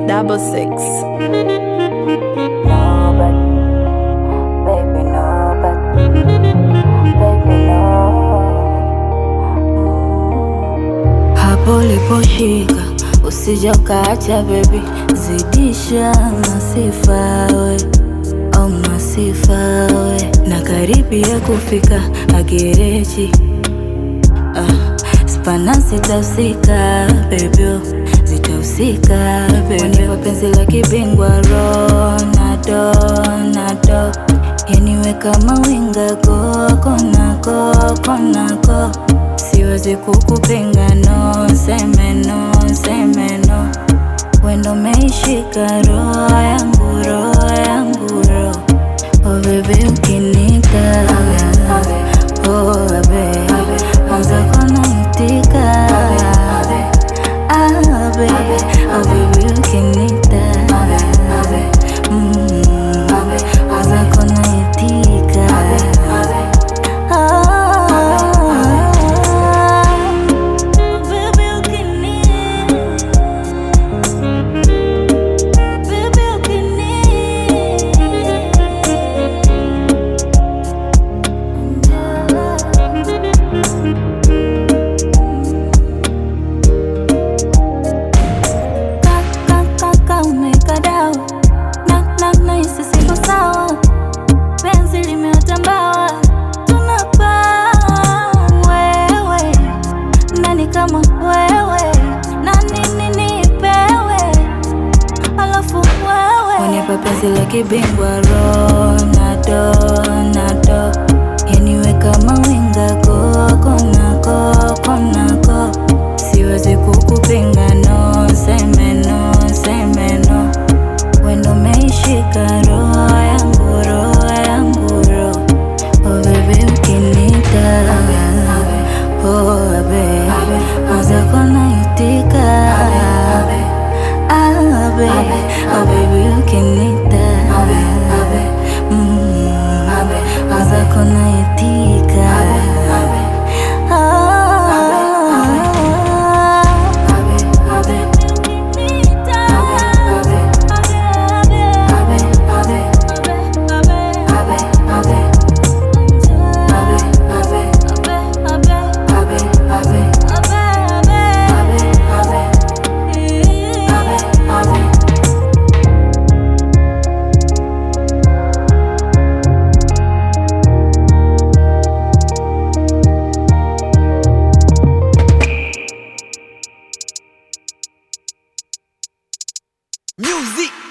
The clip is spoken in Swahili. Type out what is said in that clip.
Hapo uliposhika usije ukaacha baby, zidisha masifa we, oh masifa we, na karibia kufika agereji. Spana zitahusika baby, zitahusika baby, wanipa penzi la kibingwa Ronaldo, yaniwe kama winga koko nako, siwezi kukupinga no, seme no, wendo meishika roho yangu ro, oh baby ukinita oh baby mwanza kona itika oh baby ukinita mwanza kona itika penzi la kibingwa Ronaldo, yaniwe kama winga koko nako, siwezi kukupinga no, seme no, wendo meishika roho yangu ro, oh baby ukinita oh baby mwanza kona itika oh baby ukinita mwanza kona itika Music.